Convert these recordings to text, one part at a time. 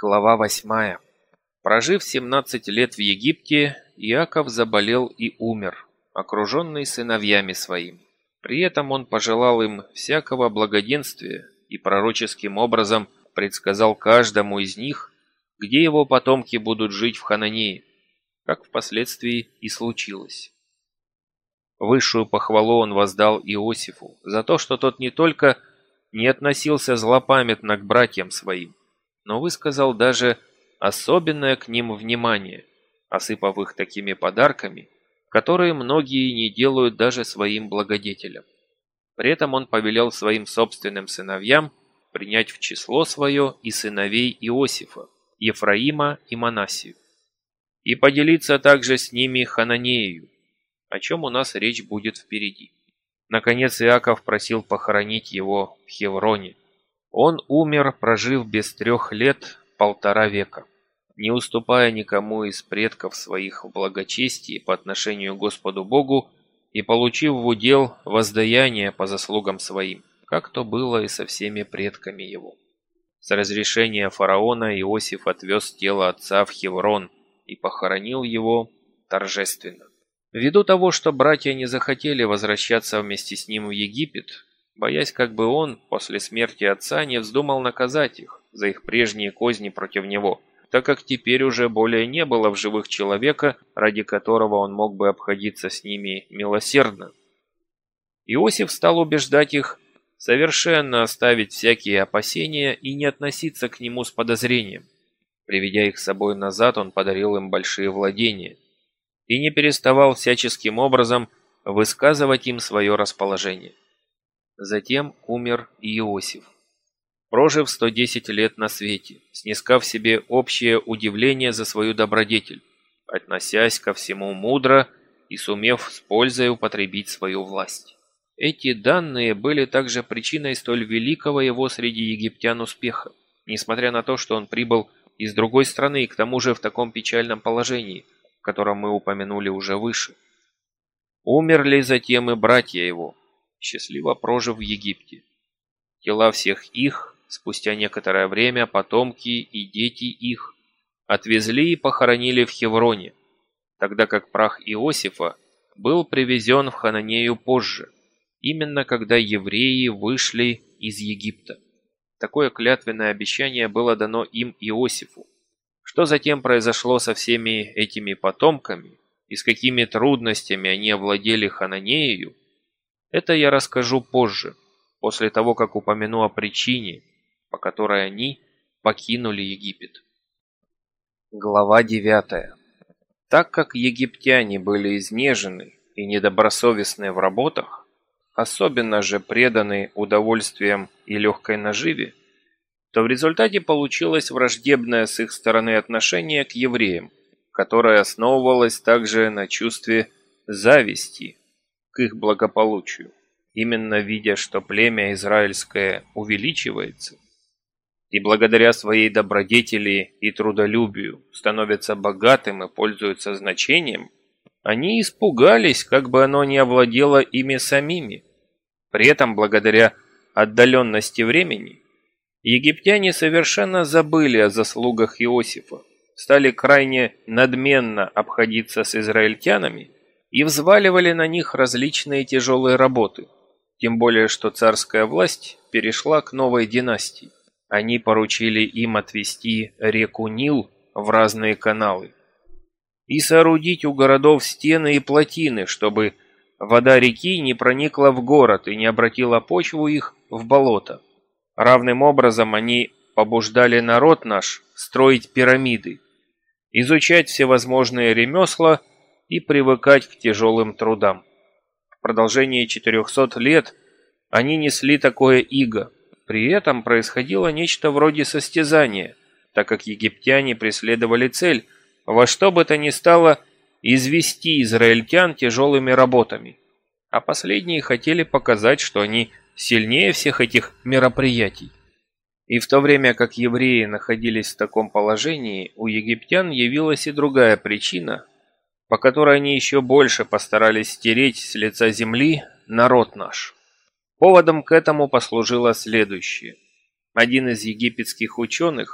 Глава 8. Прожив 17 лет в Египте, Иаков заболел и умер, окруженный сыновьями своими. При этом он пожелал им всякого благоденствия и пророческим образом предсказал каждому из них, где его потомки будут жить в Хананее, как впоследствии и случилось. Высшую похвалу он воздал Иосифу за то, что тот не только не относился злопамятно к братьям своим, но высказал даже особенное к ним внимание, осыпав их такими подарками, которые многие не делают даже своим благодетелям. При этом он повелел своим собственным сыновьям принять в число свое и сыновей Иосифа, Ефраима и Манассию, и поделиться также с ними Хананеею, о чем у нас речь будет впереди. Наконец Иаков просил похоронить его в Хевроне. Он умер, прожив без 3 лет 1,5 века, не уступая никому из предков своих в благочестии по отношению к Господу Богу и получив в удел воздаяние по заслугам своим, как то было и со всеми предками его. С разрешения фараона Иосиф отвез тело отца в Хеврон и похоронил его торжественно. Ввиду того, что братья не захотели возвращаться вместе с ним в Египет, боясь, как бы он после смерти отца не вздумал наказать их за их прежние козни против него, так как теперь уже более не было в живых человека, ради которого он мог бы обходиться с ними милосердно. Иосиф стал убеждать их совершенно оставить всякие опасения и не относиться к нему с подозрением. Приведя их с собой назад, он подарил им большие владения и не переставал всяческим образом высказывать им свое расположение. Затем умер и Иосиф, прожив 110 лет на свете, снискав себе общее удивление за свою добродетель, относясь ко всему мудро и сумев с пользой употребить свою власть. Эти данные были также причиной столь великого его среди египтян успеха, несмотря на то, что он прибыл из другой страны и к тому же в таком печальном положении, в котором мы упомянули уже выше. Умерли затем и братья его, счастливо прожив в Египте. Тела всех их, спустя некоторое время, потомки и дети их, отвезли и похоронили в Хевроне, тогда как прах Иосифа был привезен в Хананею позже, именно когда евреи вышли из Египта. Такое клятвенное обещание было дано им Иосифу. Что затем произошло со всеми этими потомками и с какими трудностями они овладели Хананеею, это я расскажу позже, после того, как упомяну о причине, по которой они покинули Египет. Глава 9. Так как египтяне были изнежены и недобросовестны в работах, особенно же преданы удовольствиям и легкой наживе, то в результате получилось враждебное с их стороны отношение к евреям, которое основывалось также на чувстве зависти к их благополучию, именно видя, что племя израильское увеличивается и благодаря своей добродетели и трудолюбию становится богатым и пользуется значением, они испугались, как бы оно не овладело ими самими. При этом, благодаря отдаленности времени, египтяне совершенно забыли о заслугах Иосифа, стали крайне надменно обходиться с израильтянами и взваливали на них различные тяжелые работы, тем более что царская власть перешла к новой династии. Они поручили им отвести реку Нил в разные каналы и соорудить у городов стены и плотины, чтобы вода реки не проникла в город и не обратила почву их в болото. Равным образом они побуждали народ наш строить пирамиды, изучать всевозможные ремесла и привыкать к тяжелым трудам. В продолжении 400 лет они несли такое иго. При этом происходило нечто вроде состязания, так как египтяне преследовали цель во что бы то ни стало извести израильтян тяжелыми работами, а последние хотели показать, что они сильнее всех этих мероприятий. И в то время как евреи находились в таком положении, у египтян явилась и другая причина, по которой они еще больше постарались стереть с лица земли народ наш. Поводом к этому послужило следующее. Один из египетских ученых,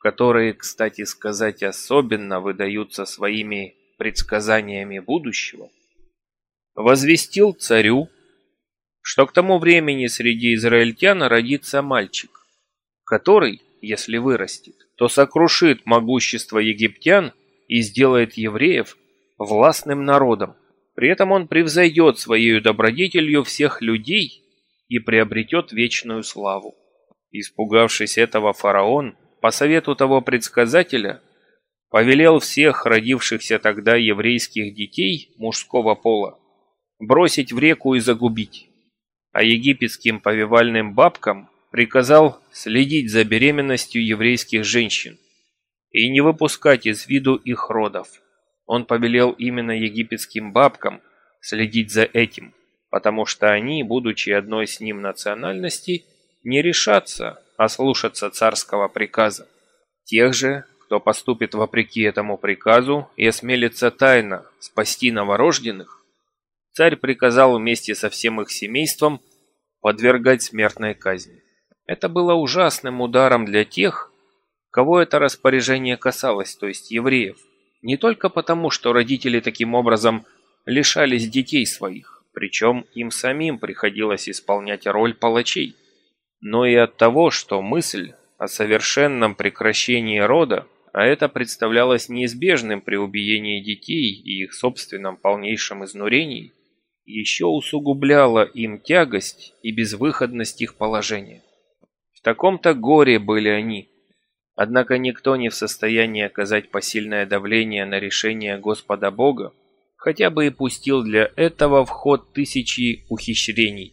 которые, кстати сказать, особенно выдаются своими предсказаниями будущего, возвестил царю, что к тому времени среди израильтян родится мальчик, который, если вырастет, то сокрушит могущество египтян и сделает евреев властным народом. При этом он превзойдет своей добродетелью всех людей и приобретет вечную славу. Испугавшись этого, фараон, по совету того предсказателя, повелел всех родившихся тогда еврейских детей мужского пола бросить в реку и загубить, а египетским повивальным бабкам приказал следить за беременностью еврейских женщин и не выпускать из виду их родов. Он повелел именно египетским бабкам следить за этим, потому что они, будучи одной с ним национальности, не решатся ослушаться царского приказа. Тех же, кто поступит вопреки этому приказу и осмелится тайно спасти новорожденных, царь приказал вместе со всем их семейством подвергать смертной казни. Это было ужасным ударом для тех, кого это распоряжение касалось, то есть евреев. Не только потому, что родители таким образом лишались детей своих, причем им самим приходилось исполнять роль палачей, но и от того, что мысль о совершенном прекращении рода, а это представлялось неизбежным при убиении детей и их собственном полнейшем изнурении, еще усугубляла им тягость и безвыходность их положения. В таком-то горе были они. Однако никто не в состоянии оказать посильное давление на решение Господа Бога, хотя бы и пустил для этого в ход тысячи ухищрений.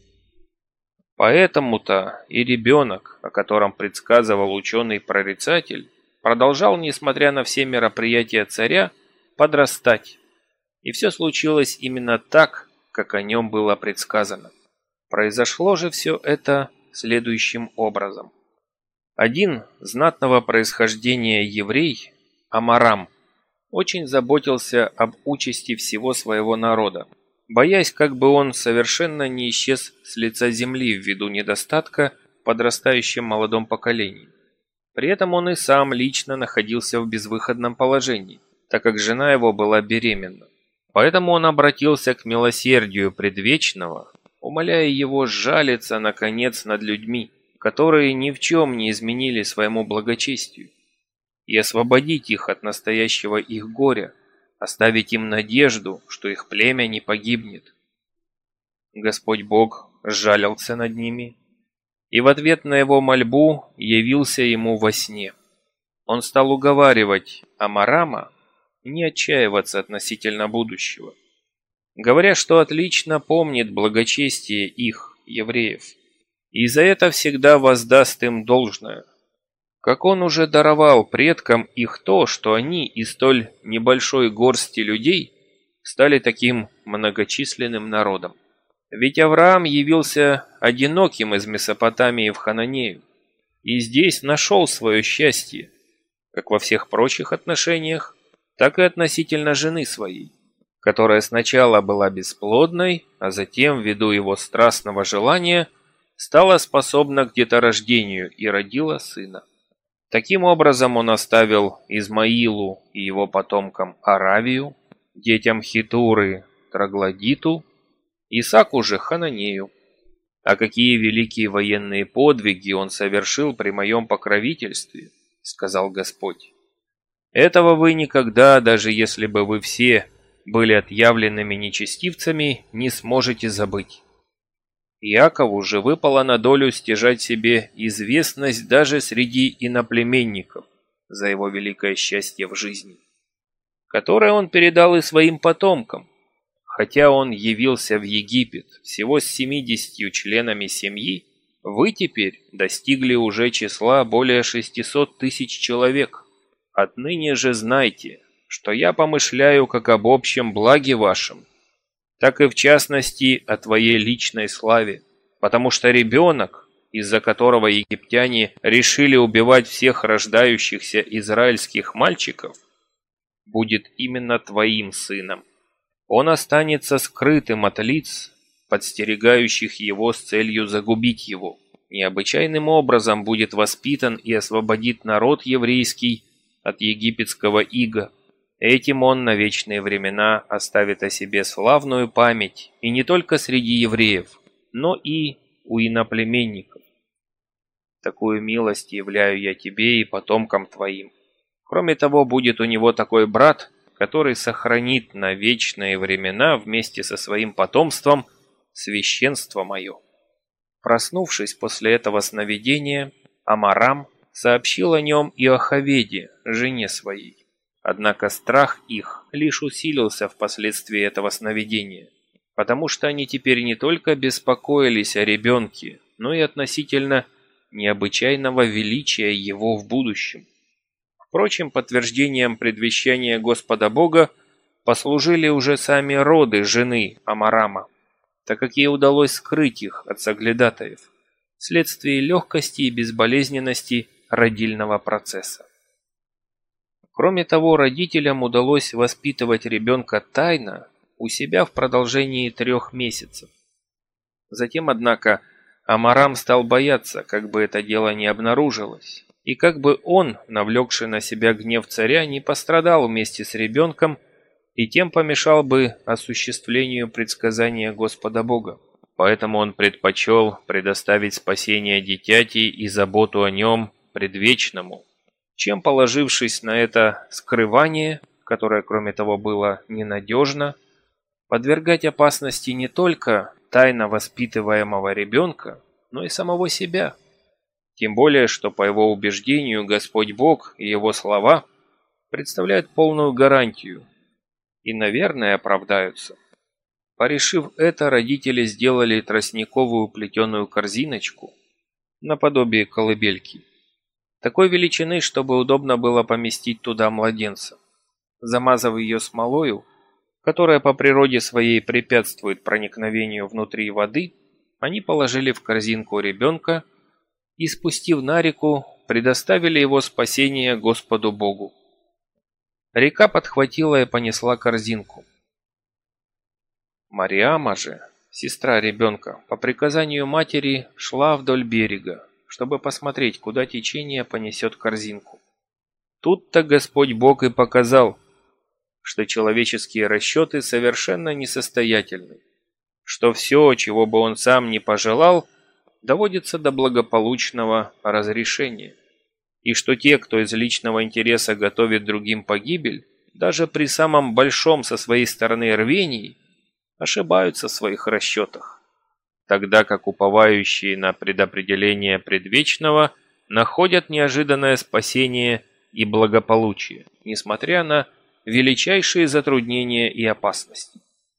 Поэтому-то и ребенок, о котором предсказывал ученый-прорицатель, продолжал, несмотря на все мероприятия царя, подрастать. И все случилось именно так, как о нем было предсказано. Произошло же все это следующим образом. Один знатного происхождения еврей, Амарам, очень заботился об участи всего своего народа, боясь, как бы он совершенно не исчез с лица земли ввиду недостатка в подрастающем молодом поколении. При этом он и сам лично находился в безвыходном положении, так как жена его была беременна. Поэтому он обратился к милосердию предвечного, умоляя его сжалиться, наконец, над людьми, которые ни в чем не изменили своему благочестию, и освободить их от настоящего их горя, оставить им надежду, что их племя не погибнет. Господь Бог сжалился над ними, и в ответ на его мольбу явился ему во сне. Он стал уговаривать Амарама не отчаиваться относительно будущего, говоря, что отлично помнит благочестие их, евреев, и за это всегда воздаст им должное. Как он уже даровал предкам их то, что они из столь небольшой горсти людей стали таким многочисленным народом. Ведь Авраам явился одиноким из Месопотамии в Хананею, и здесь нашел свое счастье, как во всех прочих отношениях, так и относительно жены своей, которая сначала была бесплодной, а затем, ввиду его страстного желания, стала способна к деторождению и родила сына. Таким образом он оставил Измаилу и его потомкам Аравию, детям Хитуры Троглодиту, Исааку же Хананею. А какие великие военные подвиги он совершил при моем покровительстве, сказал Господь. Этого вы никогда, даже если бы вы все были отъявленными нечестивцами, не сможете забыть. Иакову же выпало на долю стяжать себе известность даже среди иноплеменников за его великое счастье в жизни, которое он передал и своим потомкам, хотя он явился в Египет всего с 70 членами семьи, вы теперь достигли уже числа более 600 тысяч человек. Отныне же знайте, что я помышляю как об общем благе вашем, так и в частности о твоей личной славе, потому что ребенок, из-за которого египтяне решили убивать всех рождающихся израильских мальчиков, будет именно твоим сыном. Он останется скрытым от лиц, подстерегающих его с целью загубить его. необычайным образом будет воспитан и освободит народ еврейский от египетского ига. Этим он на вечные времена оставит о себе славную память, и не только среди евреев, но и у иноплеменников. Такую милость являю я тебе и потомкам твоим. Кроме того, будет у него такой брат, который сохранит на вечные времена вместе со своим потомством священство мое». Проснувшись после этого сновидения, Амарам сообщил о нем и Йохаведе, жене своей. Однако страх их лишь усилился впоследствии этого сновидения, потому что они теперь не только беспокоились о ребенке, но и относительно необычайного величия его в будущем. Впрочем, подтверждением предвещания Господа Бога послужили уже сами роды жены Амарама, так как ей удалось скрыть их от соглядатаев, вследствие легкости и безболезненности родильного процесса. Кроме того, родителям удалось воспитывать ребенка тайно у себя в продолжении 3 месяцев. Затем, однако, Амарам стал бояться, как бы это дело не обнаружилось, и как бы он, навлекший на себя гнев царя, не пострадал вместе с ребенком и тем помешал бы осуществлению предсказания Господа Бога. Поэтому он предпочел предоставить спасение дитяти и заботу о нем предвечному, чем, положившись на это скрывание, которое, кроме того, было ненадежно, подвергать опасности не только тайно воспитываемого ребенка, но и самого себя. Тем более, что по его убеждению Господь Бог и его слова представляют полную гарантию и, наверное, оправдаются. Порешив это, родители сделали тростниковую плетеную корзиночку наподобие колыбельки, такой величины, чтобы удобно было поместить туда младенца. Замазав ее смолою, которая по природе своей препятствует проникновению внутри воды, они положили в корзинку ребенка и, спустив на реку, предоставили его спасение Господу Богу. Река подхватила и понесла корзинку. Мариама же, сестра ребенка, по приказанию матери шла вдоль берега, чтобы посмотреть, куда течение понесет корзинку. Тут-то Господь Бог и показал, что человеческие расчеты совершенно несостоятельны, что все, чего бы он сам не пожелал, доводится до благополучного разрешения, и что те, кто из личного интереса готовит другим погибель, даже при самом большом со своей стороны рвении, ошибаются в своих расчетах, тогда как уповающие на предопределение предвечного находят неожиданное спасение и благополучие, несмотря на величайшие затруднения и опасности.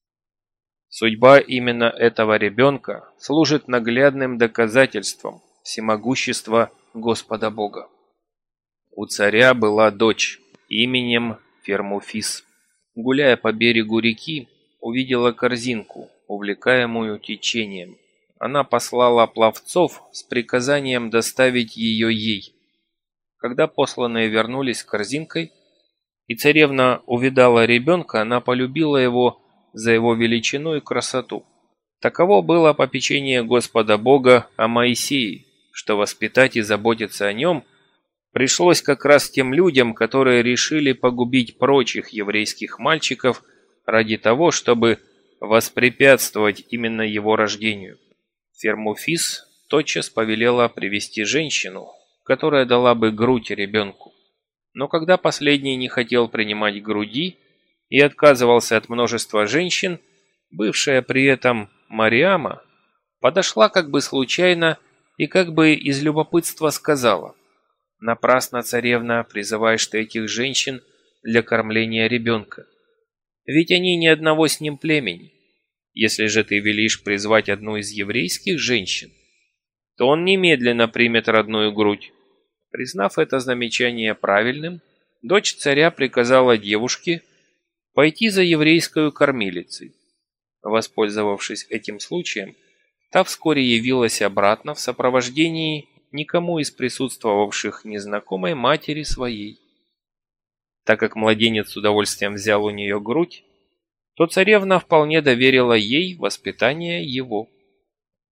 Судьба именно этого ребенка служит наглядным доказательством всемогущества Господа Бога. У царя была дочь именем Фермуфис. Гуляя по берегу реки, увидела корзинку, увлекаемую течением. Она послала пловцов с приказанием доставить ее ей. Когда посланные вернулись с корзинкой, и царевна увидала ребенка, она полюбила его за его величину и красоту. Таково было попечение Господа Бога о Моисее, что воспитать и заботиться о нем пришлось как раз тем людям, которые решили погубить прочих еврейских мальчиков ради того, чтобы воспрепятствовать именно его рождению. Фермуфис тотчас повелела привести женщину, которая дала бы грудь ребенку. Но когда последний не хотел принимать груди и отказывался от множества женщин, бывшая при этом Мариама подошла как бы случайно и как бы из любопытства сказала: «Напрасно, царевна, призываешь ты этих женщин для кормления ребенка. Ведь они ни одного с ним племени. Если же ты велишь призвать одну из еврейских женщин, то он немедленно примет родную грудь». Признав это замечание правильным, дочь царя приказала девушке пойти за еврейскую кормилицей. Воспользовавшись этим случаем, та вскоре явилась обратно в сопровождении никому из присутствовавших незнакомой матери своей. Так как младенец с удовольствием взял у нее грудь, то царевна вполне доверила ей воспитание его.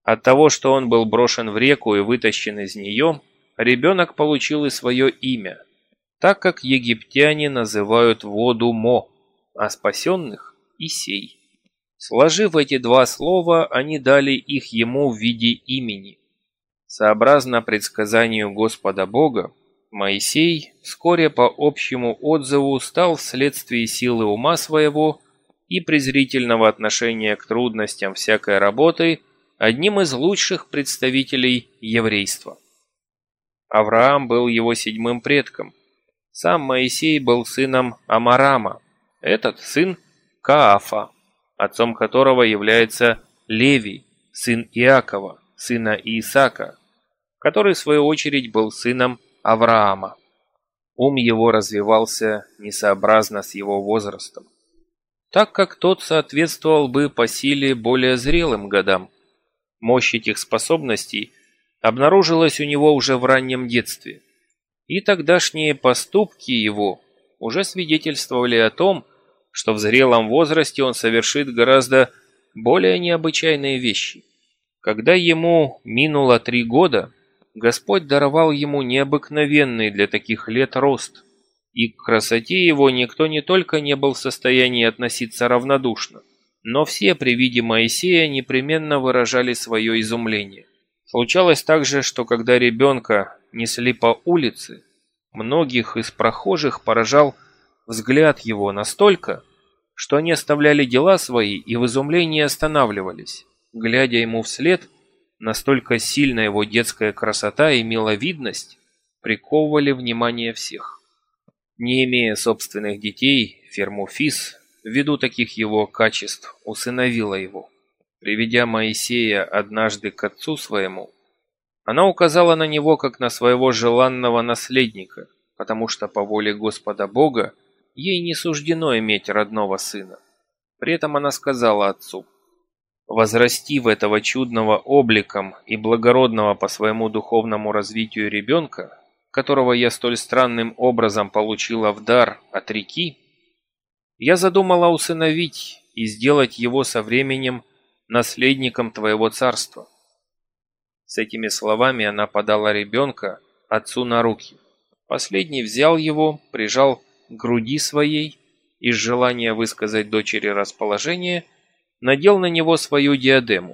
От того, что он был брошен в реку и вытащен из нее, ребенок получил и свое имя, так как египтяне называют воду Мо, а спасенных – Исей. Сложив эти два слова, они дали их ему в виде имени. Сообразно предсказанию Господа Бога, Моисей вскоре по общему отзыву стал вследствие силы ума своего и презрительного отношения к трудностям всякой работы одним из лучших представителей еврейства. Авраам был его седьмым предком. Сам Моисей был сыном Амарама, этот сын Каафа, отцом которого является Левий, сын Иакова, сына Иисака, который в свою очередь был сыном Авраама. Ум его развивался несообразно с его возрастом, так как тот соответствовал бы по силе более зрелым годам. Мощь этих способностей обнаружилась у него уже в раннем детстве, и тогдашние поступки его уже свидетельствовали о том, что в зрелом возрасте он совершит гораздо более необычайные вещи. Когда ему минуло 3 года, Господь даровал ему необыкновенный для таких лет рост, и к красоте его никто не только не был в состоянии относиться равнодушно, но все при виде Моисея непременно выражали свое изумление. Случалось также, что когда ребенка несли по улице, многих из прохожих поражал взгляд его настолько, что они оставляли дела свои и в изумлении останавливались, глядя ему вслед. Настолько сильно его детская красота и миловидность приковывали внимание всех. Не имея собственных детей, Фермуфис, ввиду таких его качеств, усыновила его. Приведя Моисея однажды к отцу своему, она указала на него как на своего желанного наследника, потому что по воле Господа Бога ей не суждено иметь родного сына. При этом она сказала отцу: «Возрасти в этого чудного обликом и благородного по своему духовному развитию ребенка, которого я столь странным образом получила в дар от реки, я задумала усыновить и сделать его со временем наследником твоего царства». С этими словами она подала ребенка отцу на руки. Последний взял его, прижал к груди своей, из желания высказать дочери расположение, надел на него свою диадему.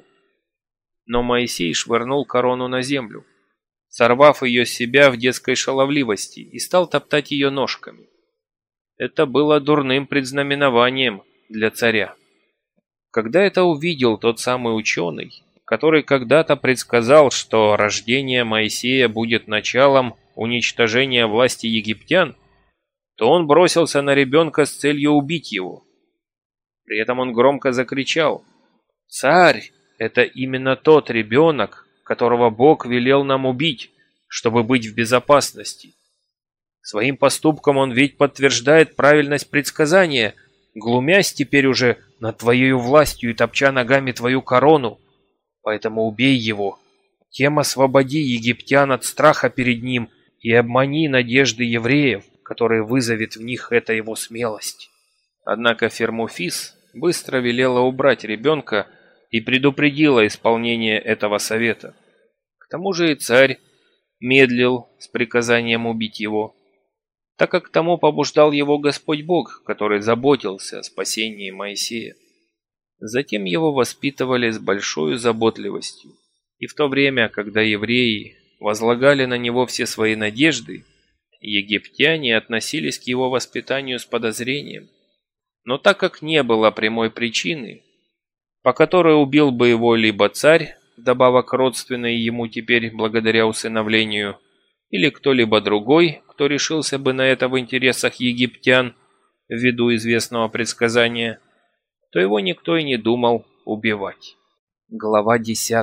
Но Моисей швырнул корону на землю, сорвав ее с себя в детской шаловливости, и стал топтать ее ножками. Это было дурным предзнаменованием для царя. Когда это увидел тот самый ученый, который когда-то предсказал, что рождение Моисея будет началом уничтожения власти египтян, то он бросился на ребенка с целью убить его. При этом он громко закричал: «Царь, это именно тот ребенок, которого Бог велел нам убить, чтобы быть в безопасности. Своим поступком он ведь подтверждает правильность предсказания, глумясь теперь уже над твоей властью и топча ногами твою корону. Поэтому убей его, тем освободи египтян от страха перед ним и обмани надежды евреев, которые вызовет в них эта его смелость». Однако Фермуфис быстро велела убрать ребенка и предупредила исполнение этого совета. К тому же и царь медлил с приказанием убить его, так как к тому побуждал его Господь Бог, который заботился о спасении Моисея. Затем его воспитывали с большой заботливостью, и в то время, когда евреи возлагали на него все свои надежды, египтяне относились к его воспитанию с подозрением. Но так как не было прямой причины, по которой убил бы его либо царь, вдобавок родственный ему теперь благодаря усыновлению, или кто-либо другой, кто решился бы на это в интересах египтян, ввиду известного предсказания, то его никто и не думал убивать. Глава 10.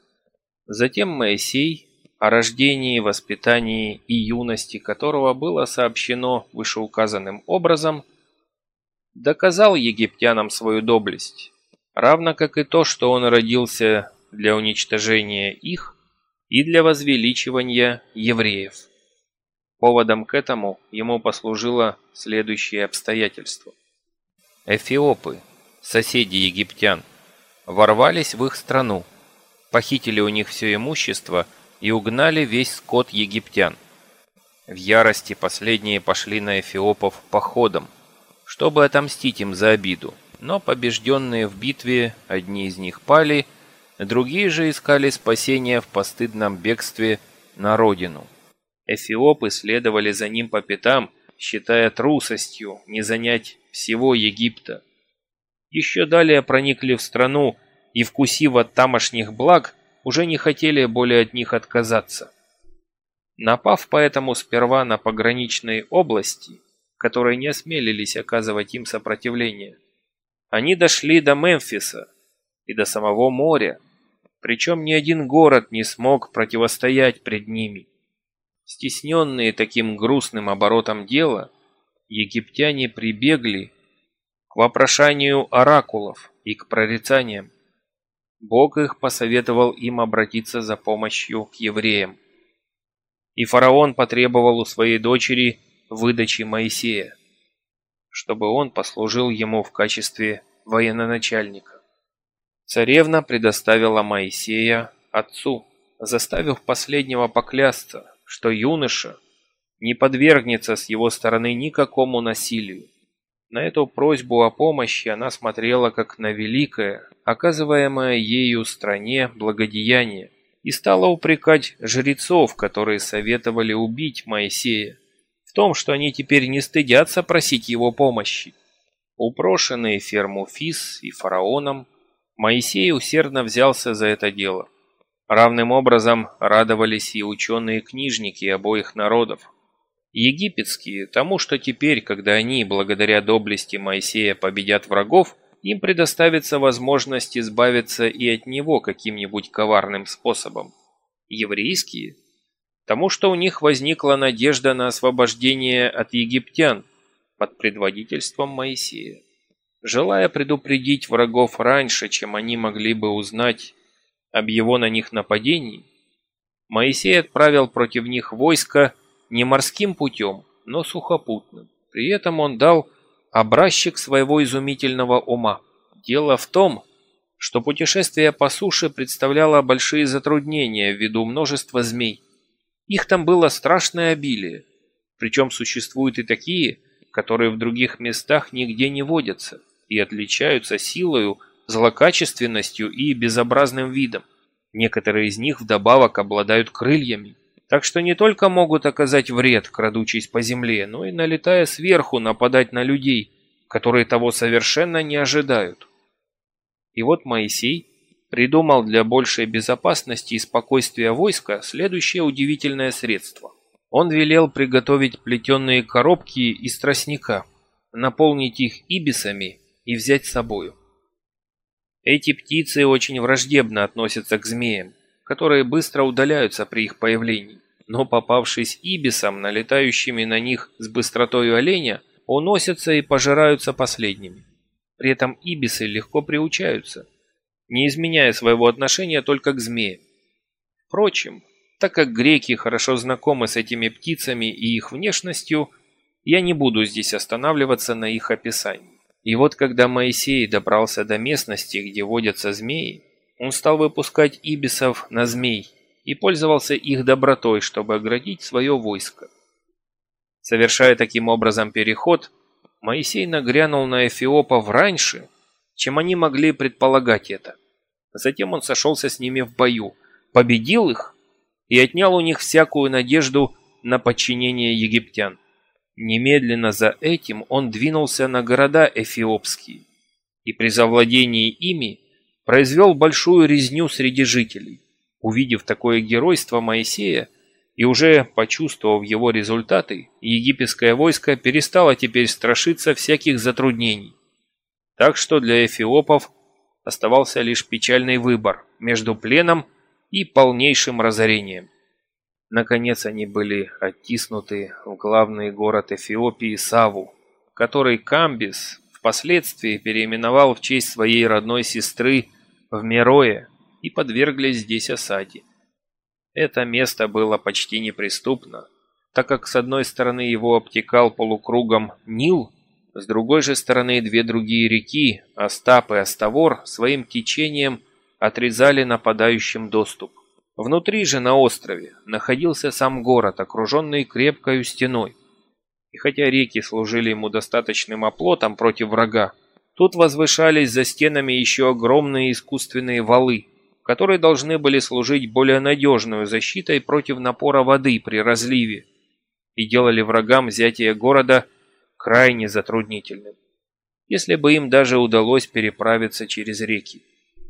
Затем Моисей, о рождении, воспитании и юности которого было сообщено вышеуказанным образом, доказал египтянам свою доблесть, равно как и то, что он родился для уничтожения их и для возвеличивания евреев. Поводом к этому ему послужило следующее обстоятельство. Эфиопы, соседи египтян, ворвались в их страну, похитили у них все имущество и угнали весь скот египтян. В ярости последние пошли на эфиопов походом, чтобы отомстить им за обиду, но побежденные в битве, одни из них пали, другие же искали спасения в постыдном бегстве на родину. Эфиопы следовали за ним по пятам, считая трусостью не занять всего Египта. Еще далее проникли в страну и, вкусив от тамошних благ, уже не хотели более от них отказаться. Напав поэтому сперва на пограничные области, которые не осмелились оказывать им сопротивление, они дошли до Мемфиса и до самого моря, причем ни один город не смог противостоять пред ними. Стесненные таким грустным оборотом дела, египтяне прибегли к вопрошанию оракулов и к прорицаниям. Бог их посоветовал им обратиться за помощью к евреям. И фараон потребовал у своей дочери выдачи Моисея, чтобы он послужил ему в качестве военачальника. Царевна предоставила Моисея отцу, заставив последнего поклясться, что юноша не подвергнется с его стороны никакому насилию. На эту просьбу о помощи она смотрела как на великое, оказываемое ею стране благодеяние, и стала упрекать жрецов, которые советовали убить Моисея, в том, что они теперь не стыдятся просить его помощи. Упрошенный Фермуфис и фараоном, Моисей усердно взялся за это дело. Равным образом радовались и ученые-книжники обоих народов. Египетские тому, что теперь, когда они, благодаря доблести Моисея, победят врагов, им предоставится возможность избавиться и от него каким-нибудь коварным способом. Еврейские тому, что у них возникла надежда на освобождение от египтян под предводительством Моисея. Желая предупредить врагов раньше, чем они могли бы узнать об его на них нападении, Моисей отправил против них войско не морским путем, но сухопутным. При этом он дал образчик своего изумительного ума. Дело в том, что путешествие по суше представляло большие затруднения ввиду множества змей. Их там было страшное обилие, причем существуют и такие, которые в других местах нигде не водятся и отличаются силою, злокачественностью и безобразным видом. Некоторые из них вдобавок обладают крыльями, так что не только могут оказать вред, крадучись по земле, но и, налетая сверху, нападать на людей, которые того совершенно не ожидают. И вот Моисей придумал для большей безопасности и спокойствия войска следующее удивительное средство. Он велел приготовить плетеные коробки из тростника, наполнить их ибисами и взять с собою. Эти птицы очень враждебно относятся к змеям, которые быстро удаляются при их появлении, но, попавшись ибисом, налетающими на них с быстротой оленя, уносятся и пожираются последними. При этом ибисы легко приучаются, не изменяя своего отношения только к змеям. Впрочем, так как греки хорошо знакомы с этими птицами и их внешностью, я не буду здесь останавливаться на их описании. И вот когда Моисей добрался до местности, где водятся змеи, он стал выпускать ибисов на змей и пользовался их добротой, чтобы оградить свое войско. Совершая таким образом переход, Моисей нагрянул на эфиопов раньше, чем они могли предполагать это. Затем он сошелся с ними в бою, победил их и отнял у них всякую надежду на подчинение египтян. Немедленно за этим он двинулся на города эфиопские и при завладении ими произвел большую резню среди жителей. Увидев такое геройство Моисея и уже почувствовав его результаты, египетское войско перестало теперь страшиться всяких затруднений. Так что для эфиопов оставался лишь печальный выбор между пленом и полнейшим разорением. Наконец они были оттиснуты в главный город Эфиопии Саву, который Камбис впоследствии переименовал в честь своей родной сестры в Мерое, и подверглись здесь осаде. Это место было почти неприступно, так как с одной стороны его обтекал полукругом Нил, с другой же стороны две другие реки, Астап и Аставор, своим течением отрезали нападающим доступ. Внутри же на острове находился сам город, окруженный крепкою стеной. И хотя реки служили ему достаточным оплотом против врага, тут возвышались за стенами еще огромные искусственные валы, которые должны были служить более надежной защитой против напора воды при разливе и делали врагам взятие города крайне затруднительным, если бы им даже удалось переправиться через реки.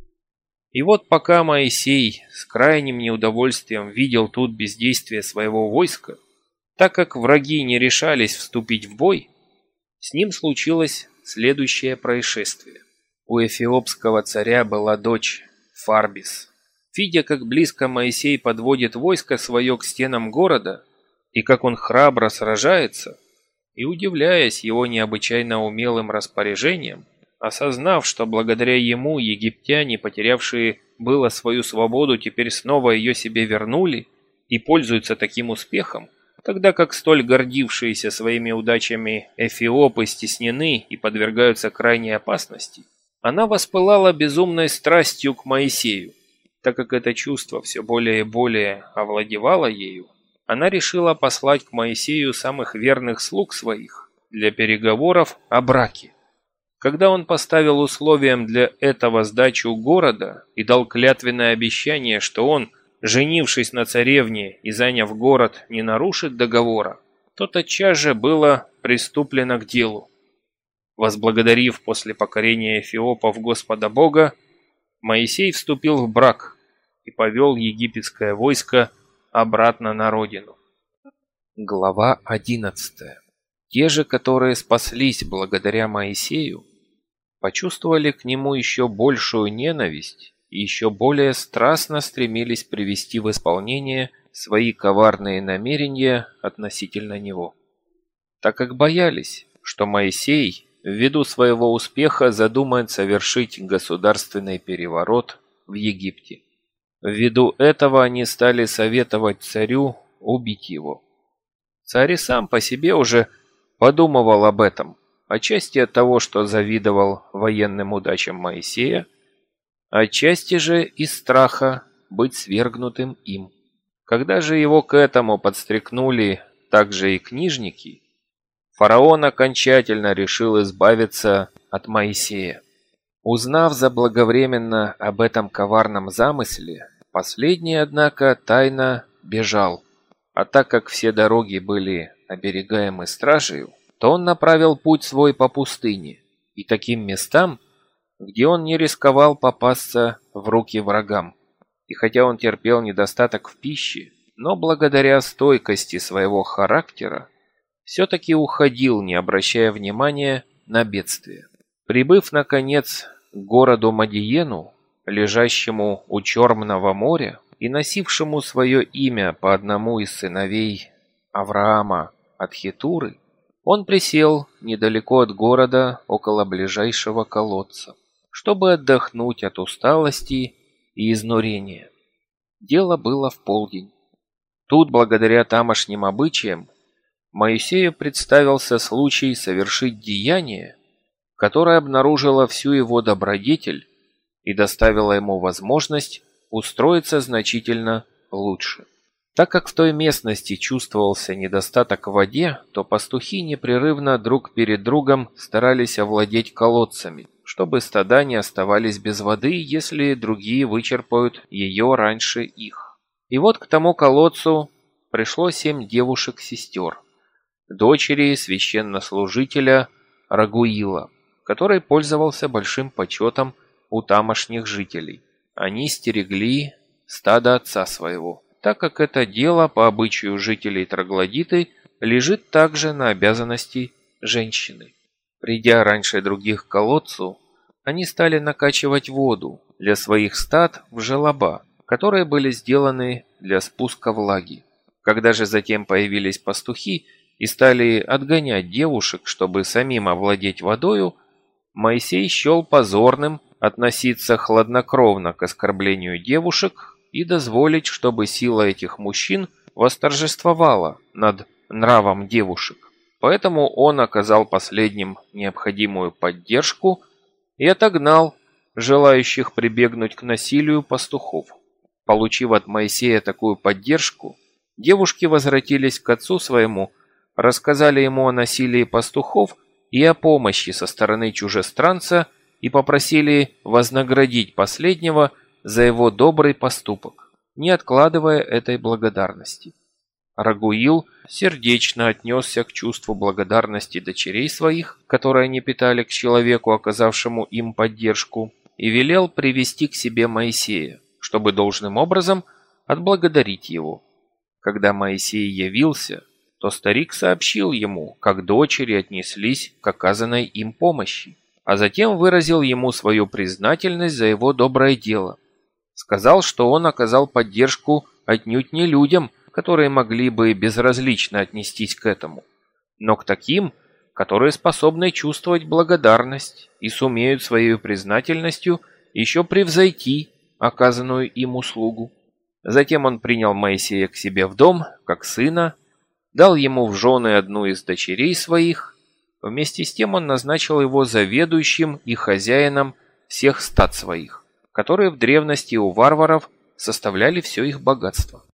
И вот пока Моисей с крайним неудовольствием видел тут бездействие своего войска, так как враги не решались вступить в бой, с ним случилось следующее происшествие. У эфиопского царя была дочь Фарбис. Видя, как близко Моисей подводит войско свое к стенам города, и как он храбро сражается, и удивляясь его необычайно умелым распоряжением, осознав, что благодаря ему египтяне, потерявшие было свою свободу, теперь снова ее себе вернули и пользуются таким успехом, тогда как столь гордившиеся своими удачами эфиопы стеснены и подвергаются крайней опасности, она воспылала безумной страстью к Моисею. Так как это чувство все более и более овладевало ею, она решила послать к Моисею самых верных слуг своих для переговоров о браке. Когда он поставил условием для этого сдачу города и дал клятвенное обещание, что он, женившись на царевне и заняв город, не нарушит договора, то тотчас же было приступлено к делу. Возблагодарив после покорения эфиопов Господа Бога, Моисей вступил в брак и повел египетское войско обратно на родину. Глава 11. Те же, которые спаслись благодаря Моисею, почувствовали к нему еще большую ненависть и еще более страстно стремились привести в исполнение свои коварные намерения относительно него, так как боялись, что Моисей, ввиду своего успеха, задумает совершить государственный переворот в Египте. Ввиду этого они стали советовать царю убить его. Царь и сам по себе уже подумывал об этом, отчасти от того, что завидовал военным удачам Моисея, отчасти же из страха быть свергнутым им. Когда же его к этому подстрекнули также и книжники, фараон окончательно решил избавиться от Моисея. Узнав заблаговременно об этом коварном замысле, последний, однако, тайно бежал, а так как все дороги были оберегаемы стражею, то он направил путь свой по пустыне и таким местам, где он не рисковал попасться в руки врагам. И хотя он терпел недостаток в пище, но благодаря стойкости своего характера все-таки уходил, не обращая внимания на бедствие. Прибыв, наконец, к городу Мадиену, лежащему у Черного моря и носившему свое имя по одному из сыновей Авраама от Хетуры, он присел недалеко от города, около ближайшего колодца, чтобы отдохнуть от усталости и изнурения. Дело было в полдень. Тут, благодаря тамошним обычаям, Моисею представился случай совершить деяние, которое обнаружило всю его добродетель и доставило ему возможность устроиться значительно лучше. Так как в той местности чувствовался недостаток в воде, то пастухи непрерывно друг перед другом старались овладеть колодцами, чтобы стада не оставались без воды, если другие вычерпают ее раньше их. И вот к тому колодцу пришло 7 девушек-сестер, дочери священнослужителя Рагуила, который пользовался большим почетом у тамошних жителей. Они стерегли стадо отца своего, так как это дело, по обычаю жителей Троглодиты, лежит также на обязанности женщины. Придя раньше других к колодцу, они стали накачивать воду для своих стад в желоба, которые были сделаны для спуска влаги. Когда же затем появились пастухи и стали отгонять девушек, чтобы самим овладеть водою, Моисей счел позорным относиться хладнокровно к оскорблению девушек и дозволить, чтобы сила этих мужчин восторжествовала над нравом девушек. Поэтому он оказал последним необходимую поддержку и отогнал желающих прибегнуть к насилию пастухов. Получив от Моисея такую поддержку, девушки возвратились к отцу своему, рассказали ему о насилии пастухов и о помощи со стороны чужестранца и попросили вознаградить последнего за его добрый поступок, не откладывая этой благодарности. Рагуил сердечно отнесся к чувству благодарности дочерей своих, которые они питали к человеку, оказавшему им поддержку, и велел привести к себе Моисея, чтобы должным образом отблагодарить его. Когда Моисей явился, то старик сообщил ему, как дочери отнеслись к оказанной им помощи, а затем выразил ему свою признательность за его доброе дело. Сказал, что он оказал поддержку отнюдь не людям, которые могли бы безразлично отнестись к этому, но к таким, которые способны чувствовать благодарность и сумеют своей признательностью еще превзойти оказанную им услугу. Затем он принял Моисея к себе в дом, как сына, дал ему в жены одну из дочерей своих. Вместе с тем он назначил его заведующим и хозяином всех стад своих, которые в древности у варваров составляли все их богатство.